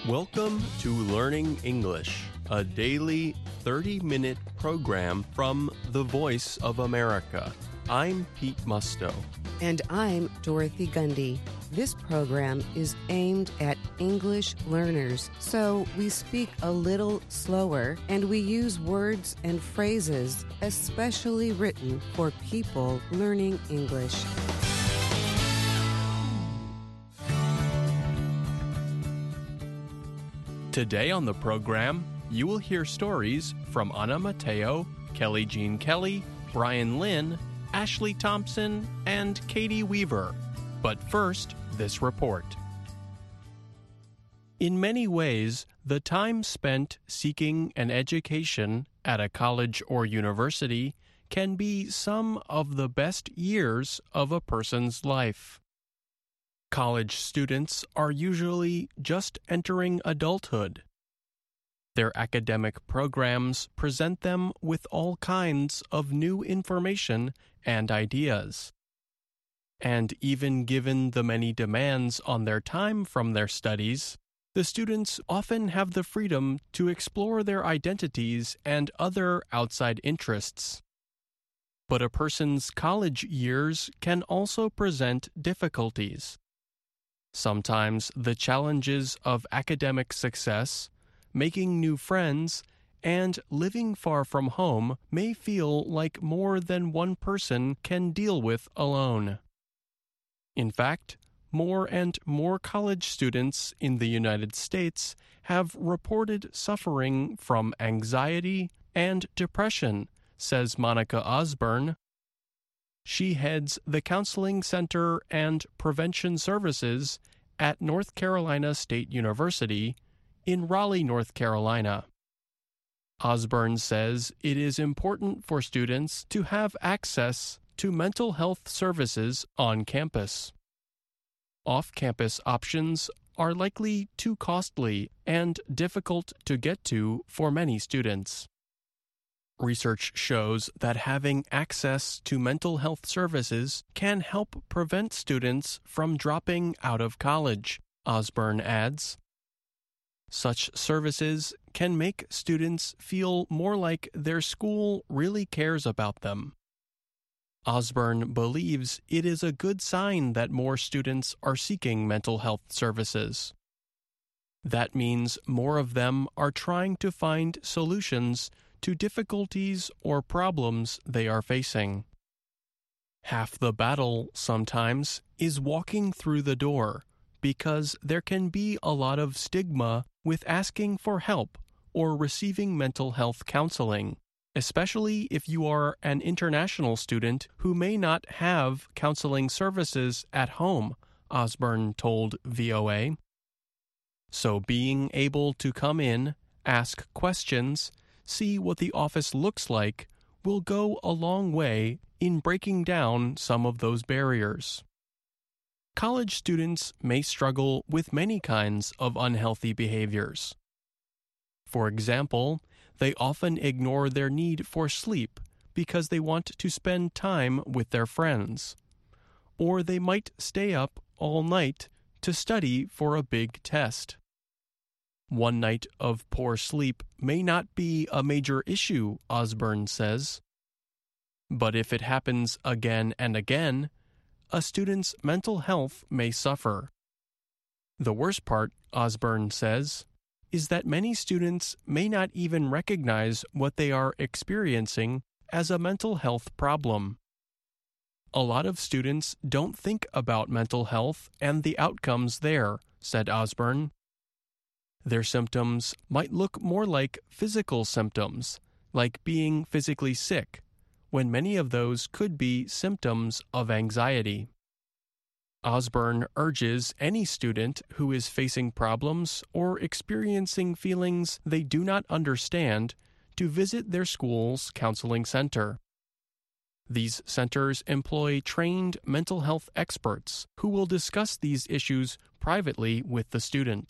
Welcome to Learning English, a daily 30-minute program from the Voice of America. I'm Pete Musto. And I'm Dorothy Gundy. This program is aimed at English learners, so we speak a little slower and we use words and phrases especially written for people learning English. Today on the program, you will hear stories from Anna Mateo, Kelly Jean Kelly, Brian Lynn, Ashley Thompson, and Katie Weaver. But first, this report. In many ways, the time spent seeking an education at a college or university can be some of the best years of a person's life. College students are usually just entering adulthood. Their academic programs present them with all kinds of new information and ideas. And even given the many demands on their time from their studies, the students often have the freedom to explore their identities and other outside interests. But a person's college years can also present difficulties. Sometimes the challenges of academic success, making new friends, and living far from home may feel like more than one person can deal with alone. In fact, more and more college students in the United States have reported suffering from anxiety and depression, says Monica Osborne. She heads the Counseling Center and Prevention Services at North Carolina State University in Raleigh, North Carolina. Osborne says it is important for students to have access to mental health services on campus. Off-campus options are likely too costly and difficult to get to for many students. Research shows that having access to mental health services can help prevent students from dropping out of college, Osborne adds. Such services can make students feel more like their school really cares about them. Osborne believes it is a good sign that more students are seeking mental health services. That means more of them are trying to find solutions to difficulties or problems they are facing. Half the battle, sometimes, is walking through the door, because there can be a lot of stigma with asking for help or receiving mental health counseling, especially if you are an international student who may not have counseling services at home, Osborne told VOA. So being able to come in, ask questions, see what the office looks like will go a long way in breaking down some of those barriers. College students may struggle with many kinds of unhealthy behaviors. For example, they often ignore their need for sleep because they want to spend time with their friends. Or they might stay up all night to study for a big test. One night of poor sleep may not be a major issue, Osborne says. But if it happens again and again, a student's mental health may suffer. The worst part, Osborne says, is that many students may not even recognize what they are experiencing as a mental health problem. A lot of students don't think about mental health and the outcomes there, said Osborne. Their symptoms might look more like physical symptoms, like being physically sick, when many of those could be symptoms of anxiety. Osborne urges any student who is facing problems or experiencing feelings they do not understand to visit their school's counseling center. These centers employ trained mental health experts who will discuss these issues privately with the student.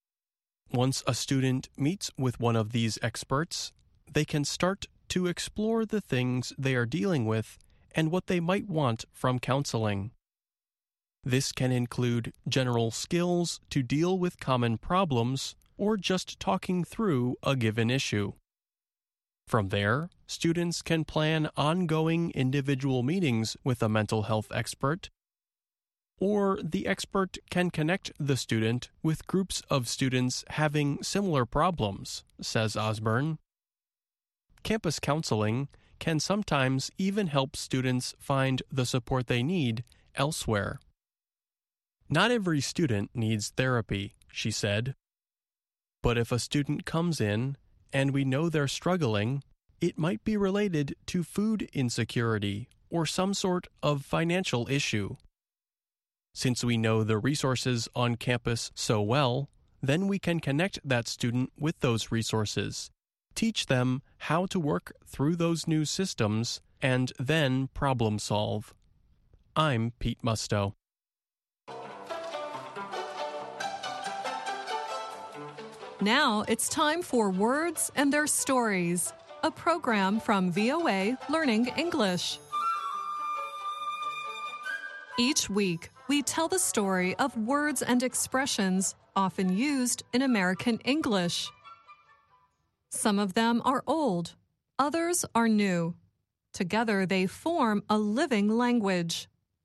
Once a student meets with one of these experts, they can start to explore the things they are dealing with and what they might want from counseling. This can include general skills to deal with common problems or just talking through a given issue. From there, students can plan ongoing individual meetings with a mental health expert, or the expert can connect the student with groups of students having similar problems, says Osborne. Campus counseling can sometimes even help students find the support they need elsewhere. Not every student needs therapy, she said. But if a student comes in and we know they're struggling, it might be related to food insecurity or some sort of financial issue. Since we know the resources on campus so well, then we can connect that student with those resources, teach them how to work through those new systems, and then problem solve. I'm Pete Musto. Now it's time for Words and Their Stories, a program from VOA Learning English. Each week, we tell the story of words and expressions often used in American English. Some of them are old, others are new. Together, they form a living language.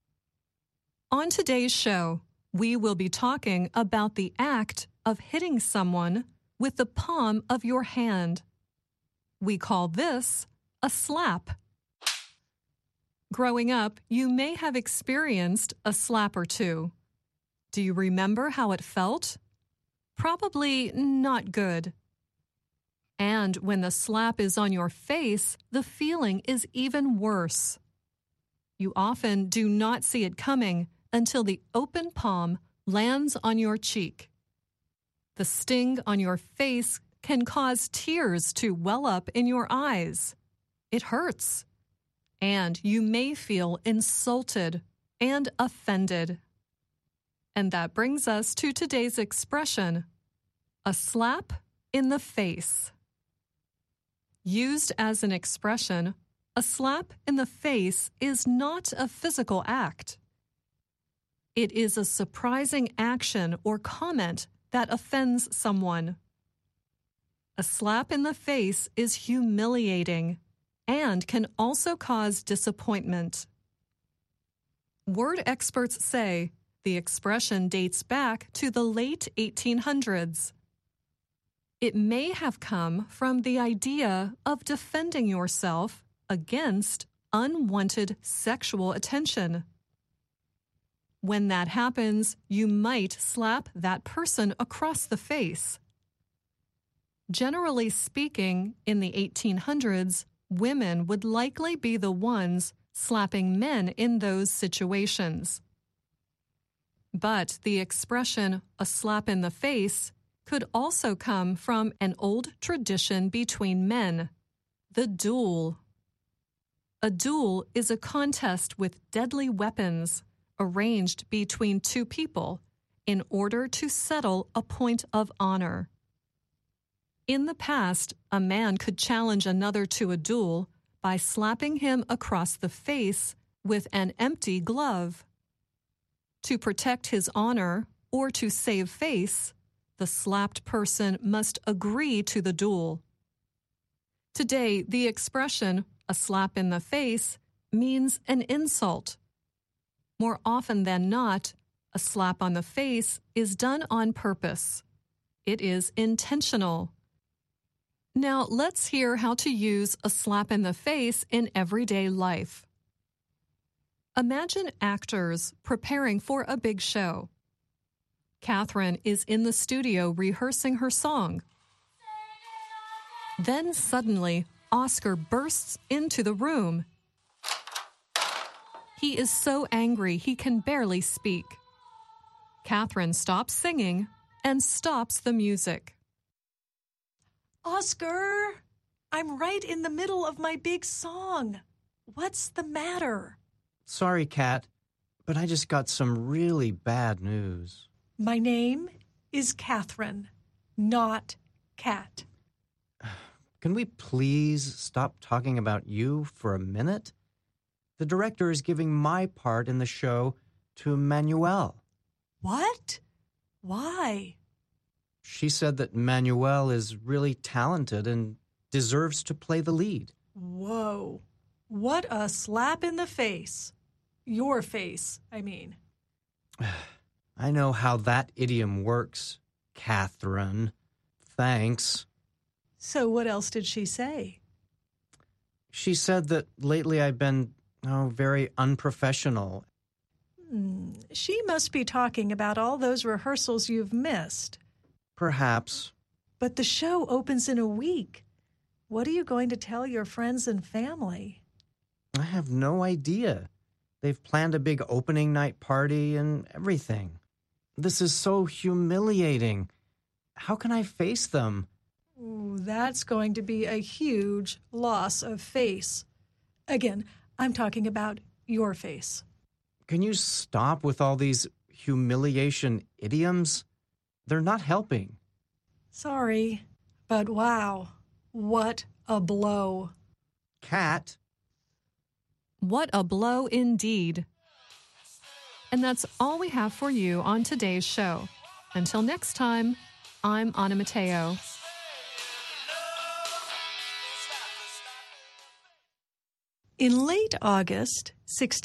On today's show, we will be talking about the act of hitting someone with the palm of your hand. We call this a slap. Growing up, you may have experienced a slap or two. Do you remember how it felt? Probably not good. And when the slap is on your face, the feeling is even worse. You often do not see it coming until the open palm lands on your cheek. The sting on your face can cause tears to well up in your eyes. It hurts. And you may feel insulted and offended. And that brings us to today's expression, a slap in the face. Used as an expression, a slap in the face is not a physical act. It is a surprising action or comment that offends someone. A slap in the face is humiliating and can also cause disappointment. Word experts say the expression dates back to the late 1800s. It may have come from the idea of defending yourself against unwanted sexual attention. When that happens, you might slap that person across the face. Generally speaking, in the 1800s, women would likely be the ones slapping men in those situations. But the expression, a slap in the face, could also come from an old tradition between men, the duel. A duel is a contest with deadly weapons arranged between two people in order to settle a point of honor. In the past, a man could challenge another to a duel by slapping him across the face with an empty glove. To protect his honor or to save face, the slapped person must agree to the duel. Today, the expression, a slap in the face, means an insult. More often than not, a slap on the face is done on purpose. It is intentional. Now, let's hear how to use a slap in the face in everyday life. Imagine actors preparing for a big show. Catherine is in the studio rehearsing her song. Then suddenly, Oscar bursts into the room. He is so angry he can barely speak. Catherine stops singing and stops the music. Oscar, I'm right in the middle of my big song. What's the matter? Sorry, Kat, but I just got some really bad news. My name is Catherine, not Kat. Can we please stop talking about you for a minute? The director is giving my part in the show to Manuel. What? Why? She said that Manuel is really talented and deserves to play the lead. Whoa. What a slap in the face. Your face, I mean. I know how that idiom works, Catherine. Thanks. So what else did she say? She said that lately I've been, very unprofessional. She must be talking about all those rehearsals you've missed. Perhaps. But the show opens in a week. What are you going to tell your friends and family? I have no idea. They've planned a big opening night party and everything. This is so humiliating. How can I face them? Ooh, that's going to be a huge loss of face. Again, I'm talking about your face. Can you stop with all these humiliation idioms? They're not helping. Sorry, but wow, what a blow. Cat. What a blow indeed. And that's all we have for you on today's show. Until next time, I'm Anna Mateo. In late August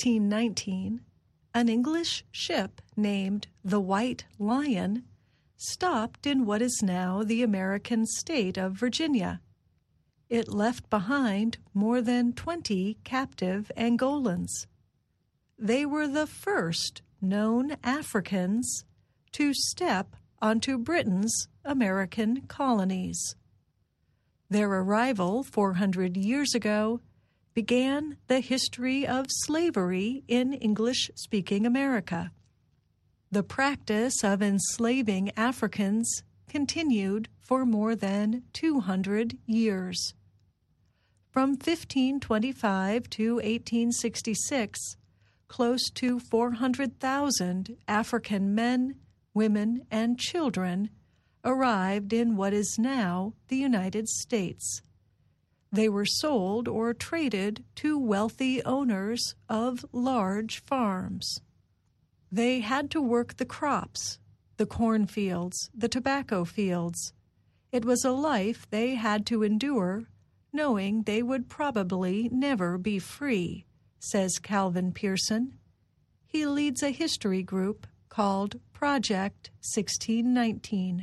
1619, an English ship named the White Lion stopped in what is now the American state of Virginia. It left behind more than 20 captive Angolans. They were the first known Africans to step onto Britain's American colonies. Their arrival 400 years ago began the history of slavery in English-speaking America. The practice of enslaving Africans continued for more than 200 years. From 1525 to 1866, close to 400,000 African men, women, and children arrived in what is now the United States. They were sold or traded to wealthy owners of large farms. They had to work the crops, the cornfields, the tobacco fields. It was a life they had to endure, knowing they would probably never be free, says Calvin Pearson. He leads a history group called Project 1619.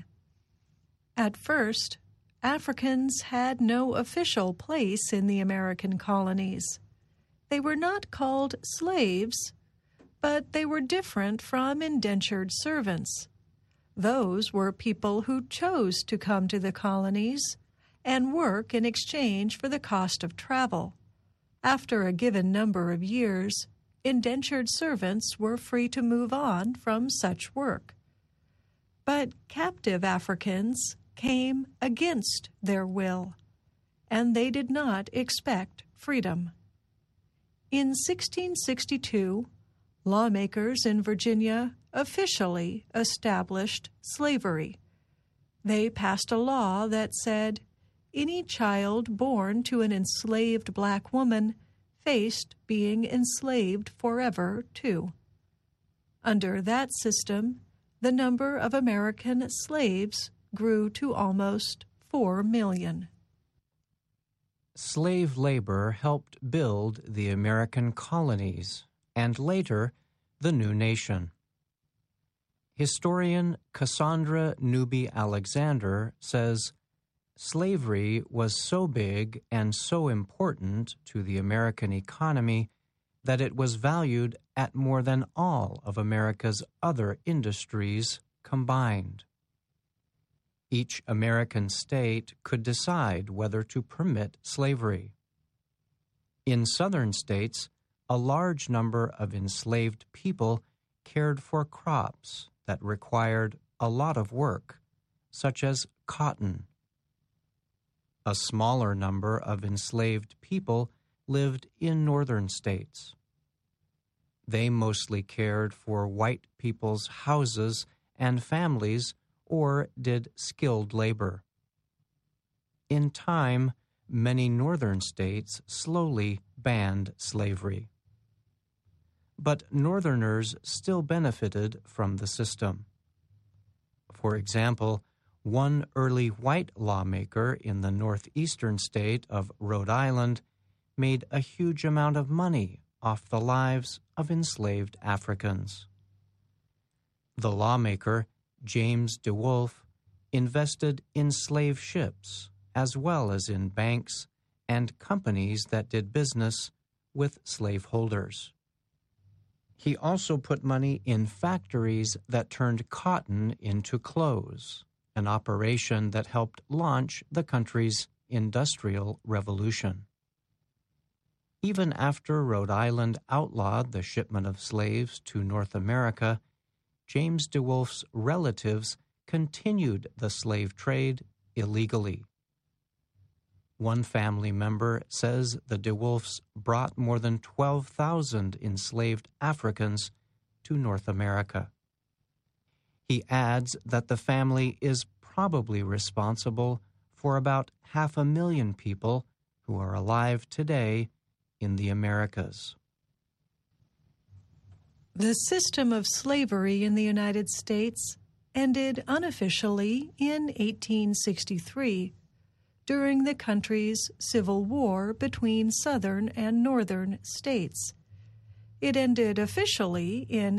At first, Africans had no official place in the American colonies. They were not called slaves, but they were different from indentured servants. Those were people who chose to come to the colonies and work in exchange for the cost of travel. After a given number of years, indentured servants were free to move on from such work. But captive Africans came against their will, and they did not expect freedom. In 1662, lawmakers in Virginia officially established slavery. They passed a law that said any child born to an enslaved black woman faced being enslaved forever, too. Under that system, the number of American slaves grew to almost 4 million. Slave labor helped build the American colonies and later the new nation. Historian Cassandra Newby Alexander says, slavery was so big and so important to the American economy that it was valued at more than all of America's other industries combined. Each American state could decide whether to permit slavery. In southern states, a large number of enslaved people cared for crops that required a lot of work, such as cotton. A smaller number of enslaved people lived in northern states. They mostly cared for white people's houses and families or did skilled labor. In time, many northern states slowly banned slavery. but Northerners still benefited from the system. For example, one early white lawmaker in the northeastern state of Rhode Island made a huge amount of money off the lives of enslaved Africans. The lawmaker, James DeWolf, invested in slave ships as well as in banks and companies that did business with slaveholders. He also put money in factories that turned cotton into clothes, an operation that helped launch the country's industrial revolution. Even after Rhode Island outlawed the shipment of slaves to North America, James DeWolf's relatives continued the slave trade illegally. One family member says the DeWolfs brought more than 12,000 enslaved Africans to North America. He adds that the family is probably responsible for about 500,000 people who are alive today in the Americas. The system of slavery in the United States ended unofficially in 1863 during the country's Civil War between Southern and Northern states. It ended officially in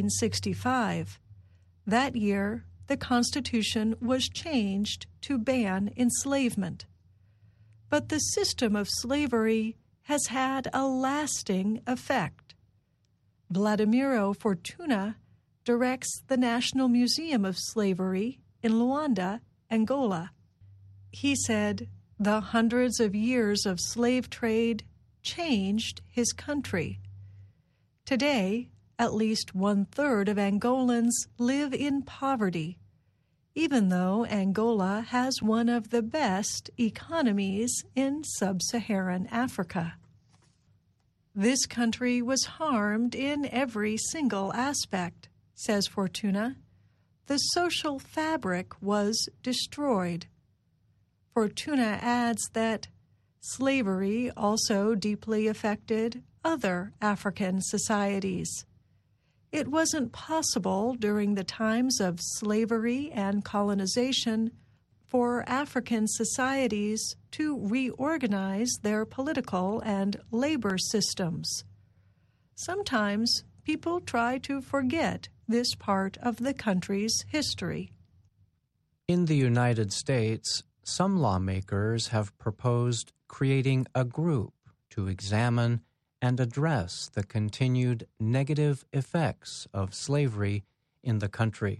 1865. That year, the Constitution was changed to ban enslavement. But the system of slavery has had a lasting effect. Vladimiro Fortuna directs the National Museum of Slavery in Luanda, Angola. He said, "The hundreds of years of slave trade changed his country. Today, at least 1/3 of Angolans live in poverty, even though Angola has one of the best economies in sub-Saharan Africa." This country was harmed in every single aspect, says Fortuna. The social fabric was destroyed. Fortuna adds that slavery also deeply affected other African societies. It wasn't possible during the times of slavery and colonization for African societies to reorganize their political and labor systems. Sometimes people try to forget this part of the country's history. In the United States, some lawmakers have proposed creating a group to examine and address the continued negative effects of slavery in the country.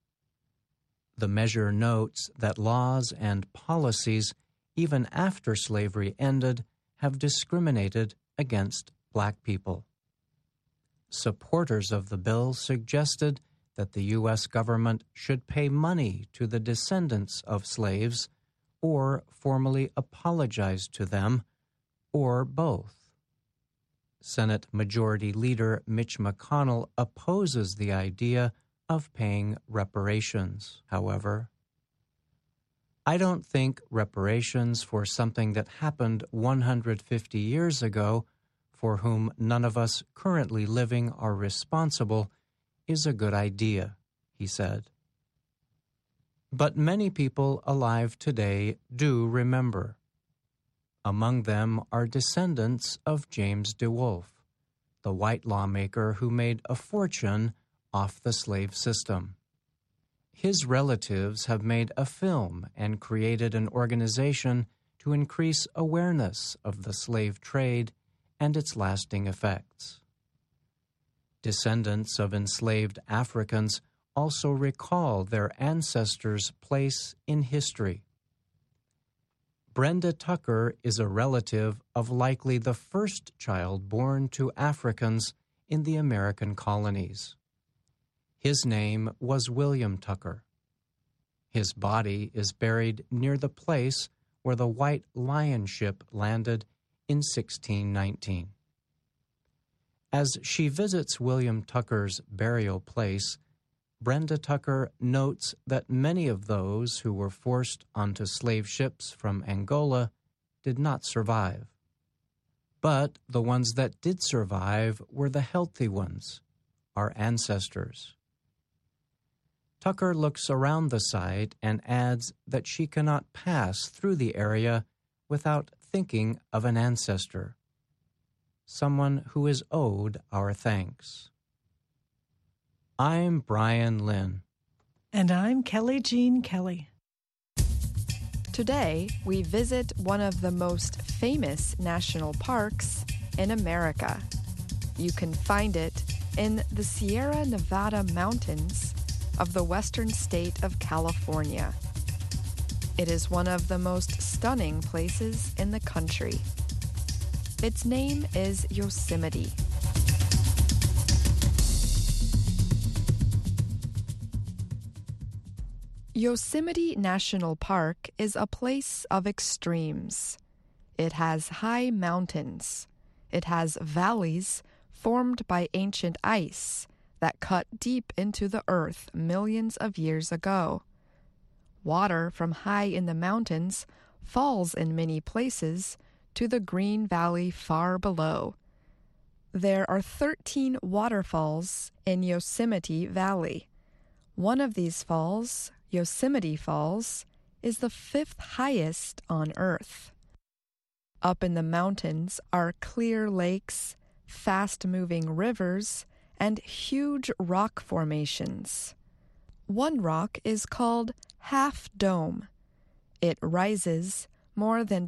The measure notes that laws and policies, even after slavery ended, have discriminated against Black people. Supporters of the bill suggested that the U.S. government should pay money to the descendants of slaves or formally apologize to them, or both. Senate Majority Leader Mitch McConnell opposes the idea of paying reparations, however. "I don't think reparations for something that happened 150 years ago, for whom none of us currently living are responsible, is a good idea," he said. But many people alive today do remember. Among them are descendants of James DeWolf, the white lawmaker who made a fortune off the slave system. His relatives have made a film and created an organization to increase awareness of the slave trade and its lasting effects. Descendants of enslaved Africans also recall their ancestors' place in history. Brenda Tucker is a relative of likely the first child born to Africans in the American colonies. His name was William Tucker. His body is buried near the place where the White Lion ship landed in 1619. As she visits William Tucker's burial place, Brenda Tucker notes that many of those who were forced onto slave ships from Angola did not survive. But the ones that did survive were the healthy ones, our ancestors. Tucker looks around the site and adds that she cannot pass through the area without thinking of an ancestor, someone who is owed our thanks. I'm Brian Lynn. And I'm Kelly Jean Kelly. Today, we visit one of the most famous national parks in America. You can find it in the Sierra Nevada mountains of the western state of California. It is one of the most stunning places in the country. Its name is Yosemite. Yosemite National Park is a place of extremes. It has high mountains. It has valleys formed by ancient ice that cut deep into the earth millions of years ago. Water from high in the mountains falls in many places to the green valley far below. There are 13 waterfalls in Yosemite Valley. One of these falls, Yosemite Falls, is the 5th highest on Earth. Up in the mountains are clear lakes, fast-moving rivers, and huge rock formations. One rock is called Half Dome. It rises more than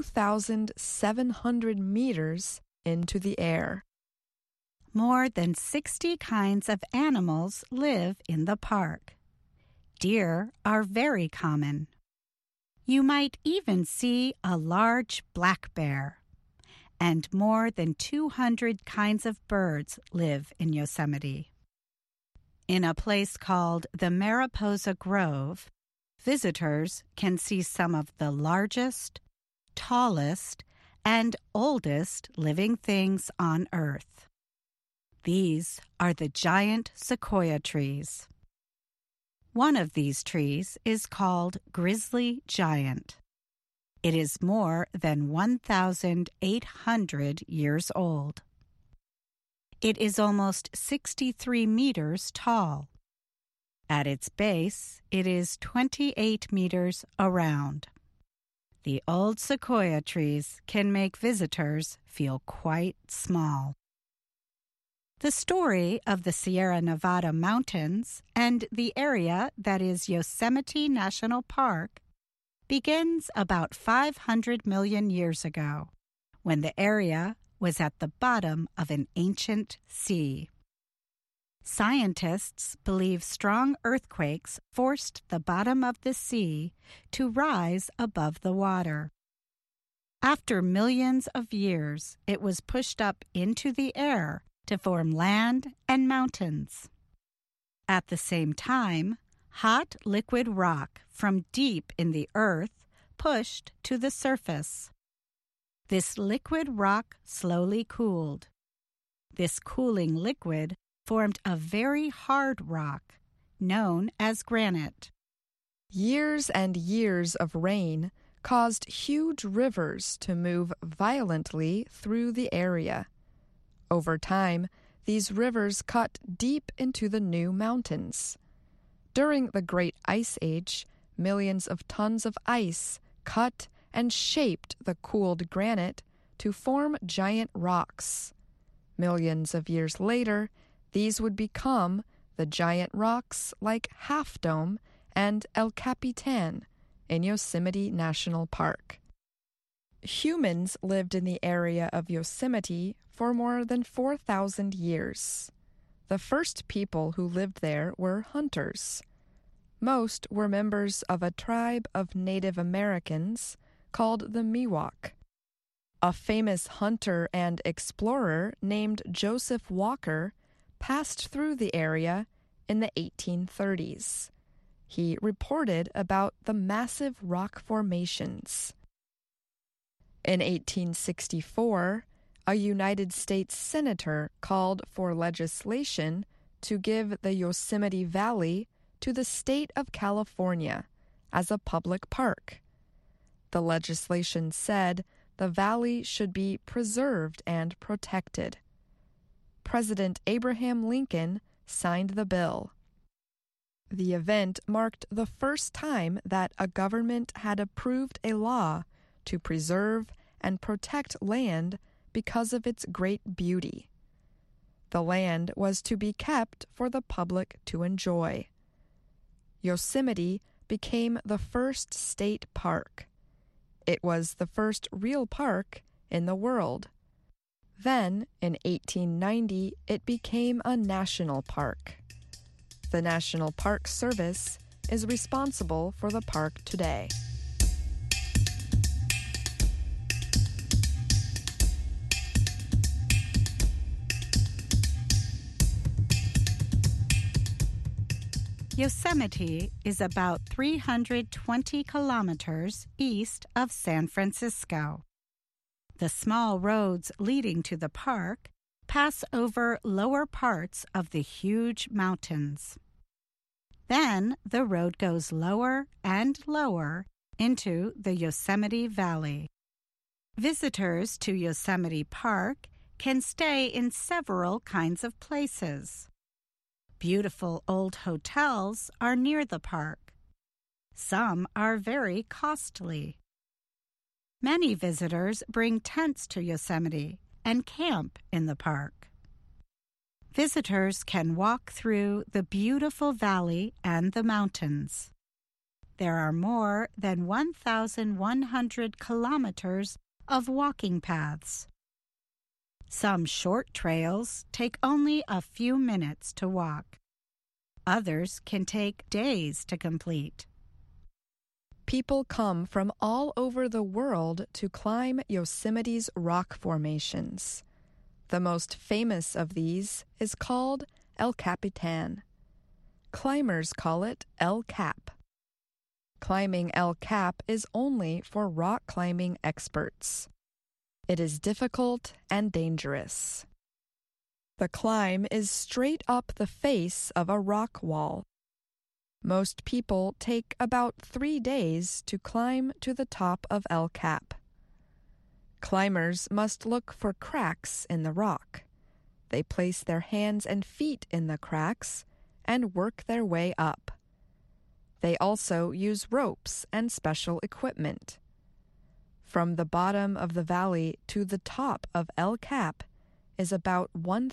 2,700 meters into the air. More than 60 kinds of animals live in the park. Deer are very common. You might even see a large black bear. And more than 200 kinds of birds live in Yosemite. In a place called the Mariposa Grove, visitors can see some of the largest, tallest, and oldest living things on Earth. These are the giant sequoia trees. One of these trees is called Grizzly Giant. It is more than 1,800 years old. It is almost 63 meters tall. At its base, it is 28 meters around. The old sequoia trees can make visitors feel quite small. The story of the Sierra Nevada mountains and the area that is Yosemite National Park begins about 500 million years ago, when the area was at the bottom of an ancient sea. Scientists believe strong earthquakes forced the bottom of the sea to rise above the water. After millions of years, it was pushed up into the air to form land and mountains. At the same time, hot liquid rock from deep in the earth pushed to the surface. This liquid rock slowly cooled. This cooling liquid formed a very hard rock, known as granite. Years and years of rain caused huge rivers to move violently through the area. Over time, these rivers cut deep into the new mountains. During the Great Ice Age, millions of tons of ice cut and shaped the cooled granite to form giant rocks. Millions of years later, these would become the giant rocks like Half Dome and El Capitan in Yosemite National Park. Humans lived in the area of Yosemite for more than 4,000 years. The first people who lived there were hunters. Most were members of a tribe of Native Americans called the Miwok. A famous hunter and explorer named Joseph Walker passed through the area in the 1830s. He reported about the massive rock formations. In 1864, a United States senator called for legislation to give the Yosemite Valley to the state of California as a public park. The legislation said the valley should be preserved and protected. President Abraham Lincoln signed the bill. The event marked the first time that a government had approved a law to preserve and protect land because of its great beauty. The land was to be kept for the public to enjoy. Yosemite became the first state park. It was the first real park in the world. Then, in 1890, it became a national park. The National Park Service is responsible for the park today. Yosemite is about 320 kilometers east of San Francisco. The small roads leading to the park pass over lower parts of the huge mountains. Then the road goes lower and lower into the Yosemite Valley. Visitors to Yosemite Park can stay in several kinds of places. Beautiful old hotels are near the park. Some are very costly. Many visitors bring tents to Yosemite and camp in the park. Visitors can walk through the beautiful valley and the mountains. There are more than 1,100 kilometers of walking paths. Some short trails take only a few minutes to walk. Others can take days to complete. People come from all over the world to climb Yosemite's rock formations. The most famous of these is called El Capitan. Climbers call it El Cap. Climbing El Cap is only for rock climbing experts. It is difficult and dangerous. The climb is straight up the face of a rock wall. Most people take about 3 days to climb to the top of El Cap. Climbers must look for cracks in the rock. They place their hands and feet in the cracks and work their way up. They also use ropes and special equipment. From the bottom of the valley to the top of El Cap is about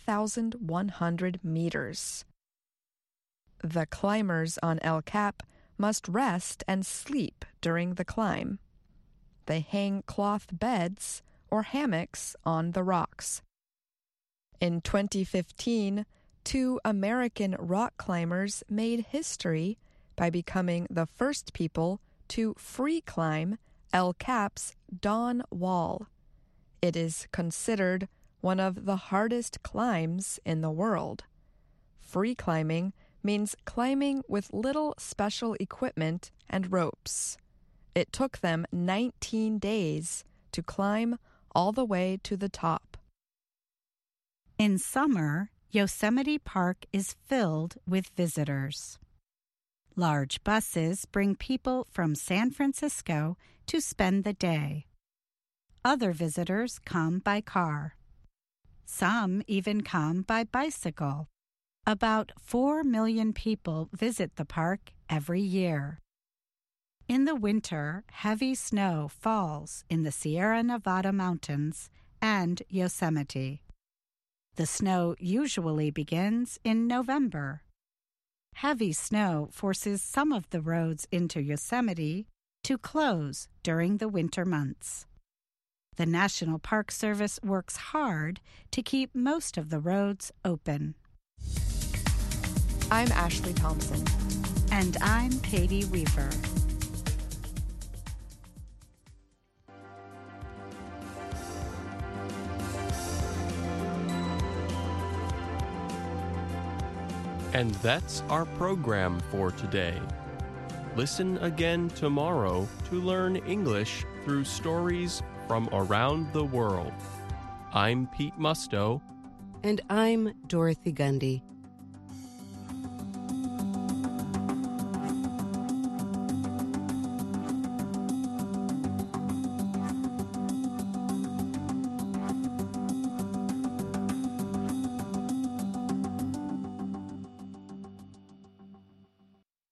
1,100 meters. The climbers on El Cap must rest and sleep during the climb. They hang cloth beds or hammocks on the rocks. In 2015, 2 American rock climbers made history by becoming the first people to free climb El Cap's Dawn Wall. It is considered one of the hardest climbs in the world. Free climbing means climbing with little special equipment and ropes. It took them 19 days to climb all the way to the top. In summer, Yosemite Park is filled with visitors. Large buses bring people from San Francisco to spend the day. Other visitors come by car. Some even come by bicycle. About 4 million people visit the park every year. In the winter, heavy snow falls in the Sierra Nevada mountains and Yosemite. The snow usually begins in November. Heavy snow forces some of the roads into Yosemite to close during the winter months. The National Park Service works hard to keep most of the roads open. I'm Ashley Thompson. And I'm Katie Weaver. And that's our program for today. Listen again tomorrow to learn English through stories from around the world. I'm Pete Musto. And I'm Dorothy Gundy.